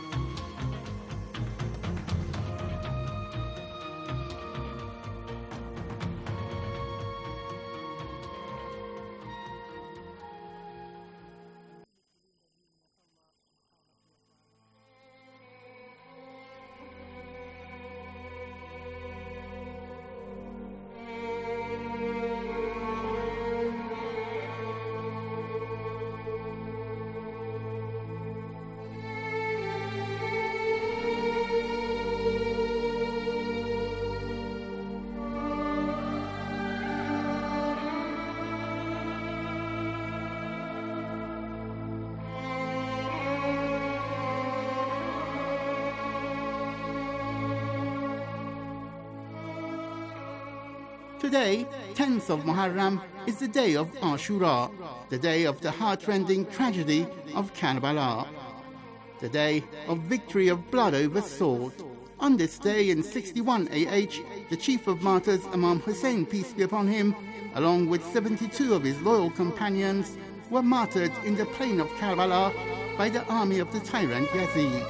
Today, tenth of Muharram, is the day of Ashura, the day of the heart-rending tragedy of Karbala, the day of victory of blood over sword. On this day in sixty-one A H, the chief of martyrs, Imam Hussein, peace be upon him, along with seventy-two of his loyal companions, were martyred in the plain of Karbala by the army of the tyrant Yazid.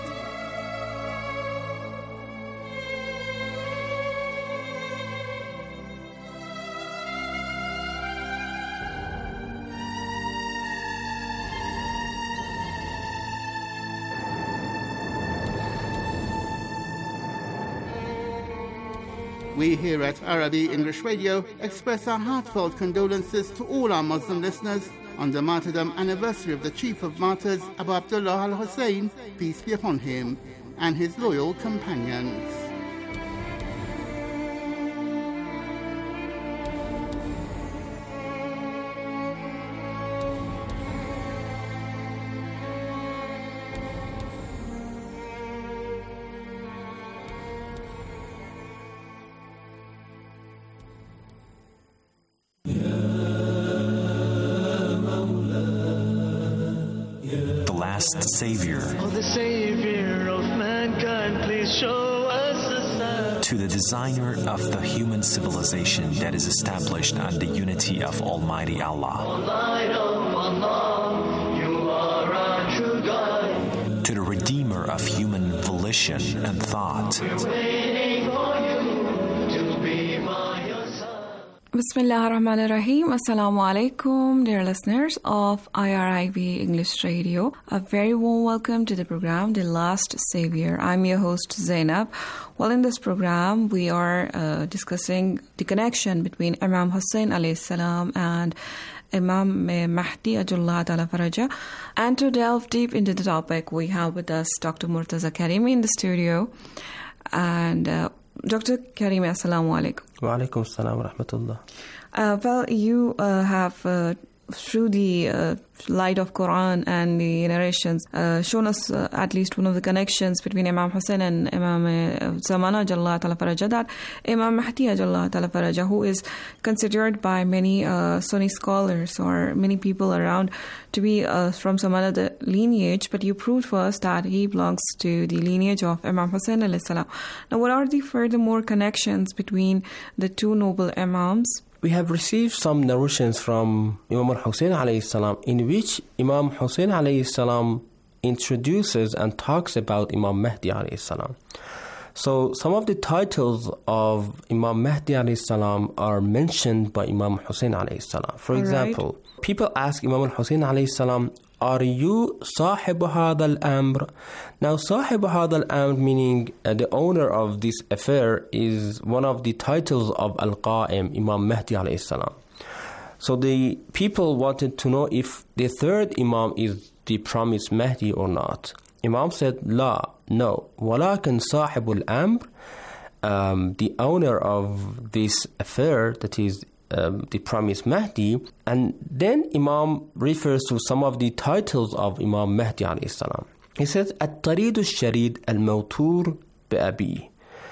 We here at Arabi English Radio express our heartfelt condolences to all our Muslim listeners on the martyrdom anniversary of the Chief of Martyrs, Abu Abdullah al-Hussein, peace be upon him, and his loyal companions. Savior. Oh, the Savior of mankind, please show us the sign. To the designer of the human civilization that is established on the unity of Almighty Allah. O light of Allah, you are our true guide. To the redeemer of human volition and thought. We're waiting for you to be by your side. Bismillah ar-Rahman ar-Rahim. Assalamu alaikum, dear listeners of I R I V English Radio. A very warm welcome to the program, The Last Savior. I'm your host, Zainab. Well, in this program, we are uh, discussing the connection between Imam Hussein alayhi salam and Imam Mahdi Ajullah Ta'ala Faraja. And to delve deep into the topic, we have with us Doctor Murtaza Karimi in the studio. And uh, Doctor Karimi, assalamu alaikum. Wa alaikum assalam wa rahmatullah. Uh, well, you uh, have, uh, through the uh, light of Quran and the narrations, uh, shown us uh, at least one of the connections between Imam Hussein and Imam uh, Zamana Ajullah Ta'ala Faraja, that Imam Mahdi Ajullah Ta'ala Faraja, who is considered by many uh, Sunni scholars or many people around to be uh, from some other lineage, but you proved for us that he belongs to the lineage of Imam Hussein alayhi salam. Now, what are the furthermore connections between the two noble Imams? We have received some narrations from Imam Hussein alayhi salam in which Imam Hussein alayhi salam introduces and talks about Imam Mahdi alayhi salam. So some of the titles of Imam Mahdi alayhi salam are mentioned by Imam Hussein alayhi salam. For All example, right. people ask Imam Hussein alayhi salam, are you Sahib Hadal Amr? Now, Sahib Hadal Amr, meaning uh, the owner of this affair, is one of the titles of Al-Qa'im, Imam Mahdi alayhi salam. So the people wanted to know if the third Imam is the promised Mahdi or not. Imam said, La, no. Walakin Sahib al-Amr, um, the owner of this affair, that is um, the promised Mahdi. And then Imam refers to some of the titles of Imam Mahdi alayhi salam. He says, الطريد الشريد الموتور بأبيه.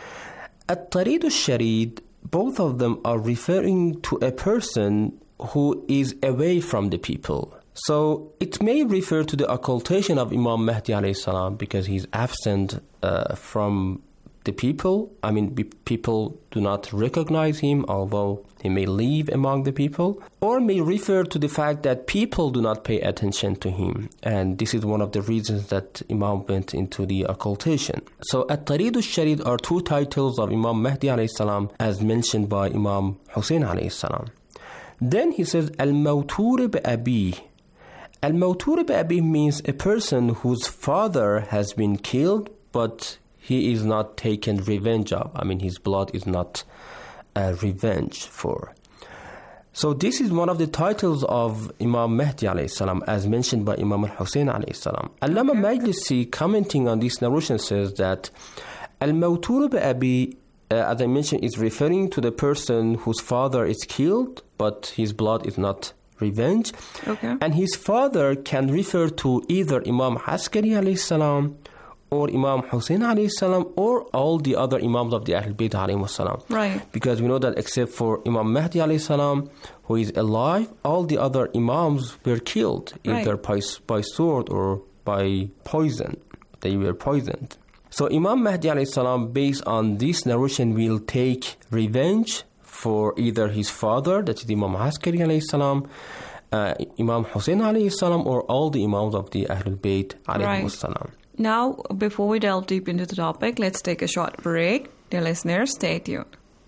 الطريد الشريد, both of them are referring to a person who is away from the people. So it may refer to the occultation of Imam Mahdi alayhi salam because he's absent uh, from the people. I mean, be- people do not recognize him, although he may live among the people. Or may refer to the fact that people do not pay attention to him. And this is one of the reasons that Imam went into the occultation. So At-Tarid al-Sharid are two titles of Imam Mahdi alayhi salam as mentioned by Imam Hussein alayhi salam. Then he says, Al-Mawtur bi-Abi. Al-Mawtur bi-Abi means a person whose father has been killed, but he is not taken revenge of. I mean, his blood is not uh, revenge for. So this is one of the titles of Imam Mahdi alayhi salam, as mentioned by Imam al-Hussein alayhi salam. Allama Majlisi, commenting on this narration, says that Al-Mawtur bi-Abi, uh, as I mentioned, is referring to the person whose father is killed, but his blood is not revenge. Okay. And his father can refer to either Imam Askari alayhi salam, or Imam Hussein alayhi salam, or all the other Imams of the Ahlul Bayt alayhi salam. Right. Because we know that except for Imam Mahdi alayhi salam, who is alive, all the other Imams were killed, Right. either by, by sword or by poison. They were poisoned. So Imam Mahdi alayhi salam, based on this narration, will take revenge for either his father, that is Imam Askari alayhi salam, uh, Imam Hussein alayhi salam, or all the Imams of the Ahlul Bayt alayhi Right. salam. Now, before we delve deep into the topic, let's take a short break. Dear listeners, stay tuned.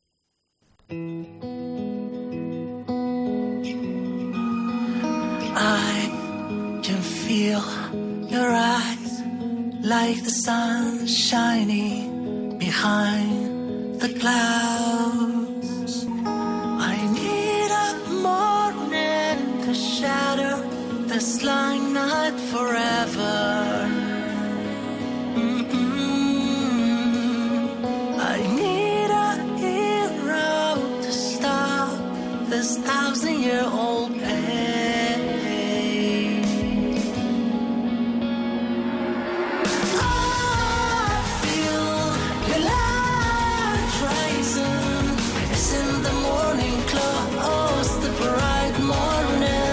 I can feel your eyes like the sun shining behind the clouds. I need a morning to shatter this long night forever. I need a hero to stop this thousand-year-old pain. I feel your light rising. It's in the morning close, the bright morning.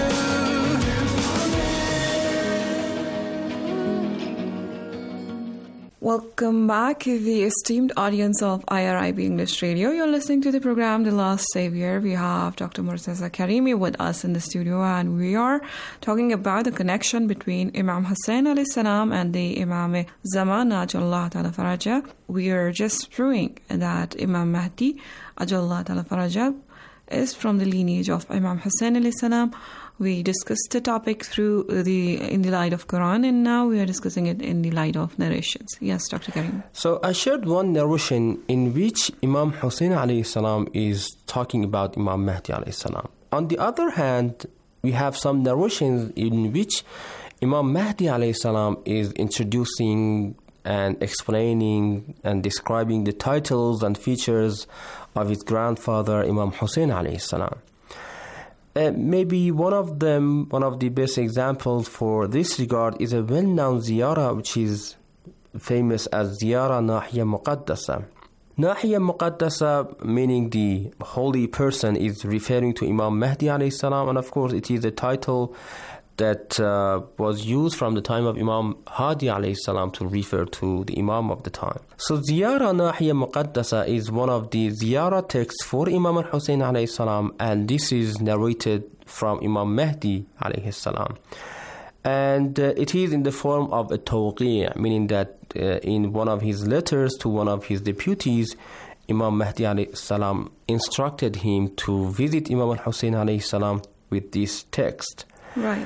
Welcome back, the esteemed audience of I R I B English Radio. You're listening to the program The Last Savior. We have Doctor Murtaza Karimi with us in the studio, and we are talking about the connection between Imam Hussein alayhi salam and the Imam Zaman Ajallah Ta'ala Faraja. We are just proving that Imam Mahdi Ajallah Ta'ala Faraja is from the lineage of Imam Hussein alayhi salam. We discussed the topic through the in the light of Quran, and now we are discussing it in the light of narrations. Yes, Doctor Karim. So I shared one narration in which Imam Hussein alayhi salam is talking about Imam Mahdi alayhi salam. On the other hand, we have some narrations in which Imam Mahdi alayhi salam is introducing and explaining and describing the titles and features of his grandfather Imam Hussein alayhi salam. Uh, maybe one of them, one of the best examples for this regard is a well-known ziyarah which is famous as Ziyarah Nahiya Muqaddasa. Nahiya Muqaddasa, meaning the holy person, is referring to Imam Mahdi alayhi salam, and of course it is a title that uh, was used from the time of Imam Hadi alayhi salam to refer to the Imam of the time. So Ziyarah Nahiya Muqaddasa is one of the ziyarah texts for Imam al-Hussein alayhi salam, and this is narrated from Imam Mahdi alayhi salam. And uh, it is in the form of a tawqi', meaning that uh, in one of his letters to one of his deputies, Imam Mahdi alayhi salam instructed him to visit Imam al-Hussein alayhi salam with this text. Right.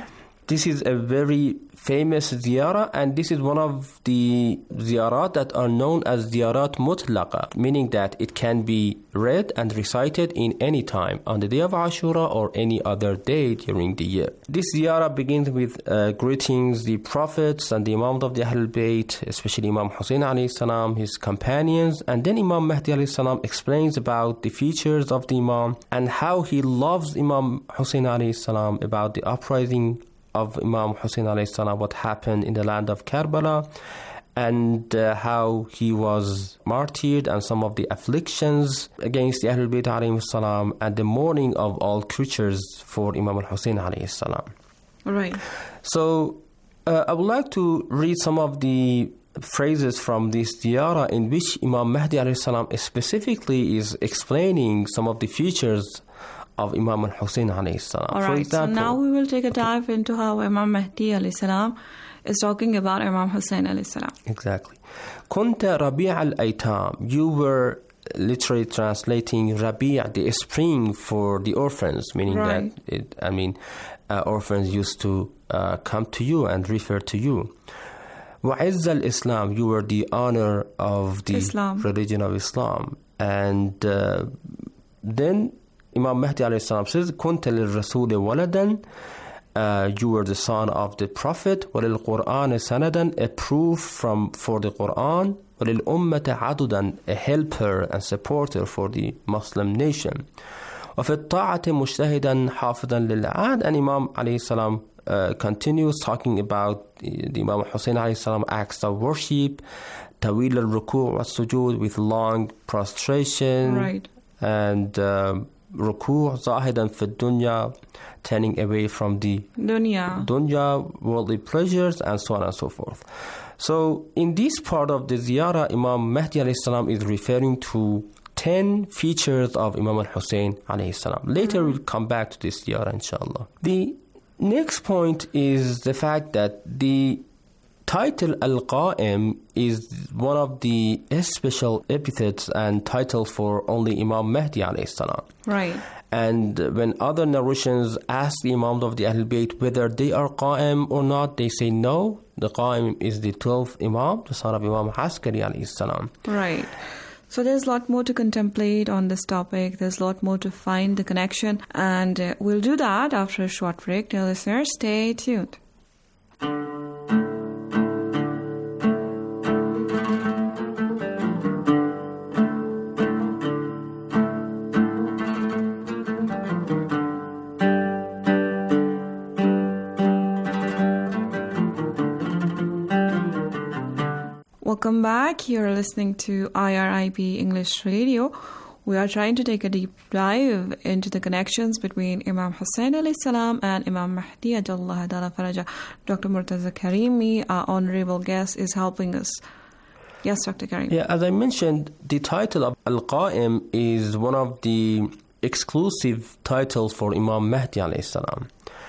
This is a very famous ziyarah, and this is one of the ziyarat that are known as ziyarat mutlaqa, meaning that it can be read and recited in any time on the day of Ashura or any other day during the year. This ziyarah begins with uh, greetings the prophets and the Imams of the Ahlul Bayt, especially Imam Hussein alayhi salam, his companions, and then Imam Mahdi alayhi salam explains about the features of the Imam and how he loves Imam Hussein alayhi salam, about the uprising of Imam Hussein alayhi salam, what happened in the land of Karbala, and uh, how he was martyred and some of the afflictions against the Ahlul Bayt alayhi salam, and the mourning of all creatures for Imam al-Hussein alayhi salam. Right. So uh, I would like to read some of the phrases from this ziyarah in which Imam Mahdi alayhi salam specifically is explaining some of the features of Imam al-Hussein alayhi salam. All For right, example, so now we will take a dive into how Imam Mahdi alayhi salam is talking about Imam Hussein alayhi salam. Exactly. كنت ربيع الأيتام. You were literally translating Rabi', the spring for the orphans, meaning Right. that, it, I mean, uh, orphans used to uh, come to you and refer to you. وعز الإسلام. You were the honor of the Islam. religion of Islam. And uh, then Imam Mahdi alayhi salam says, كنت للرسول ولدا. Uh, you were the son of the Prophet. وَلِلْقُرْآنِ سَنَدًا. A proof from for the Quran. وَلِلْأُمَّةِ عَدُدًا. A helper and supporter for the Muslim nation. وَفِي الطَّاعَةِ مُجْتَهِدًا حَافِظًا لِلْعَادِ. And Imam alayhi salam uh, continues talking about the, the Imam Hussein alayhi salam acts of worship. طَوِيلَ الرُّكُوعِ وَالسُّجُودِ. With long prostration. Right. And um, ركوع زاهدا في الدنيا, turning away from the Dunya. dunya, worldly pleasures, and so on and so forth. So in this part of the ziyarah, Imam Mahdi alayhi salam is referring to ten features of Imam al-Hussein alayhi salam. Later we'll come back to this ziyarah, inshallah. The next point is the fact that the title Al-Qa'im is one of the special epithets and titles for only Imam Mahdi alayhi salam. Right. And when other narrations ask the Imams of the Ahlul Bayt whether they are Qa'im or not, they say no. The Qa'im is the twelfth Imam, the son of Imam Askari alayhi salam. Right. So there's a lot more to contemplate on this topic. There's a lot more to find the connection. And uh, we'll do that after a short break. Dear listeners, stay tuned. Welcome back. You're listening to I R I B English Radio. We are trying to take a deep dive into the connections between Imam Hussein alayhi salam and Imam Mahdi ajallahu ta'ala faraja. Doctor Murtaza Karimi, our honorable guest, is helping us. Yes, Doctor Karimi. Yeah, as I mentioned, the title of Al-Qa'im is one of the exclusive titles for Imam Mahdi alayhi salam.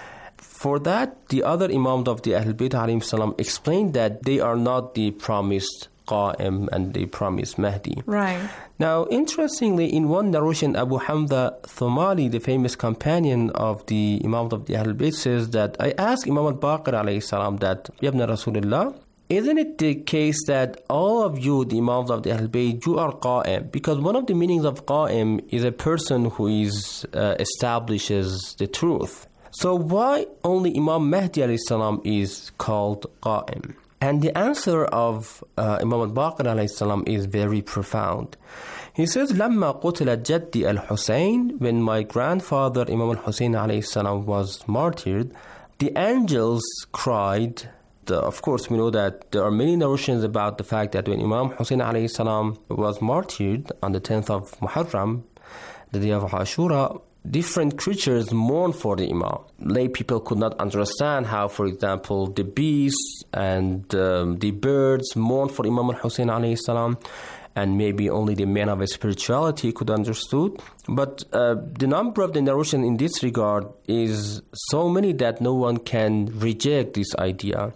For that, the other Imams of the Ahlul Bayt alayhim salam explained that they are not the promised Qa'im and the promised Mahdi. Right. Now, interestingly, in one narration, Abu Hamza Thumali, the famous companion of the Imams of the Ahlul Bayt, says that I asked Imam al-Baqir alayhi salam that, Yabna Rasulullah, isn't it the case that all of you, the Imams of the Ahlul Bayt, you are Qa'im? Because one of the meanings of Qa'im is a person who is uh, establishes the truth. So why only Imam Mahdi alayhi salam is called Qa'im? And the answer of uh, Imam al-Baqir alayhi salam is very profound. He says, لما قتل جدي الحسين, when my grandfather Imam al-Hussein alayhi salam was martyred, the angels cried. The, of course, we know that there are many narrations about the fact that when Imam Hussein alayhi salam was martyred on the tenth of Muharram, the day of Ashura, different creatures mourn for the Imam. Lay people could not understand how, for example, the beasts and um, the birds mourn for Imam al-Hussein alayhi salam, and maybe only the men of spirituality could understood. But uh, the number of the narration in this regard is so many that no one can reject this idea.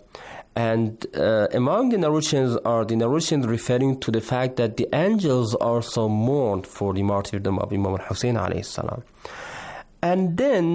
And uh, among the narrations are the narrations referring to the fact that the angels also mourned for the martyrdom of Imam al-Hussein alayhi salam. And then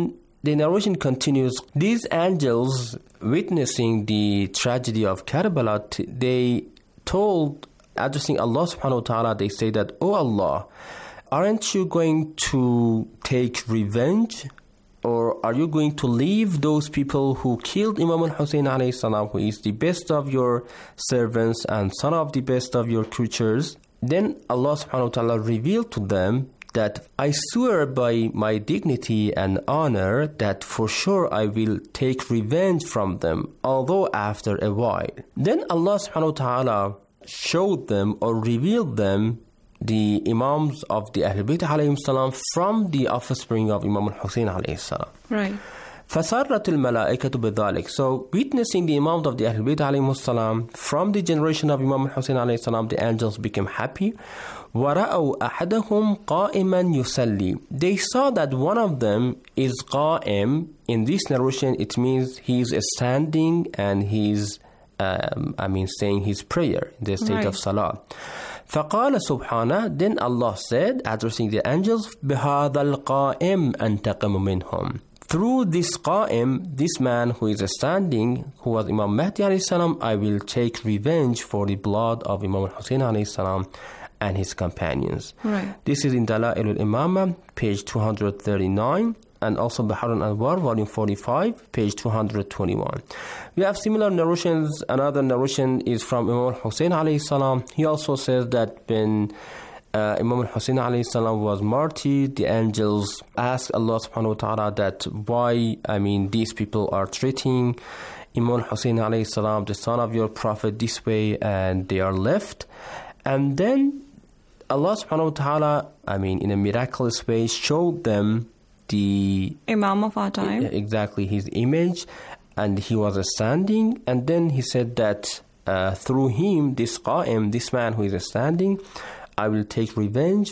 the narration continues. These angels, witnessing the tragedy of Karbala, they told, addressing Allah subhanahu wa ta'ala, they say that, "Oh Allah, aren't you going to take revenge? Or are you going to leave those people who killed Imam al-Hussein alayhi salam, who is the best of your servants and son of the best of your creatures?" Then Allah subhanahu wa ta'ala revealed to them that, "I swear by my dignity and honor that for sure I will take revenge from them, although after a while." Then Allah subhanahu wa ta'ala showed them or revealed them the Imams of the Ahlul Bayt alayhim salam from the offspring of Imam al-Hussein alayhi salam. Right. فَسَرَّتِ الْمَلَائِكَةُ بِذَلِكَ. So, witnessing the Imams of the Ahlul Bayt alayhim salam from the generation of Imam al-Hussein alayhi salam, the angels became happy. وَرَأَوْا أَحَدَهُمْ قَائِمًا يُسَلِّي. They saw that one of them is qa'im. In this narration, it means he is standing and he's, um, I mean, saying his prayer in the state Right. of salah. فَقَالَ سُبْحَانَهُ. Then Allah said, addressing the angels, بِهَذَا الْقَائِمْ أَنْتَقِمُ مِنْهُمْ. Through this qa'im, this man who is standing, who was Imam Mahdi alayhi salam, I will take revenge for the blood of Imam al-Hussein alayhi salam and his companions. Right. This is in Dala'il al-Imamah, page two hundred thirty-nine, and also Bahar al-Anwar, volume forty-five, page two hundred twenty-one. We have similar narrations. Another narration is from Imam al-Hussein alayhi salam. He also says that when uh, Imam al-Hussein alayhi salam was martyred, the angels asked Allah subhanahu wa ta'ala that why, I mean, these people are treating Imam al-Hussein alayhi salam, the son of your prophet, this way, and they are left. And then Allah subhanahu wa ta'ala, I mean, in a miraculous way, showed them the Imam of our time. Exactly, his image, and he was standing, and then he said that uh, through him, this qa'im, this man who is standing, I will take revenge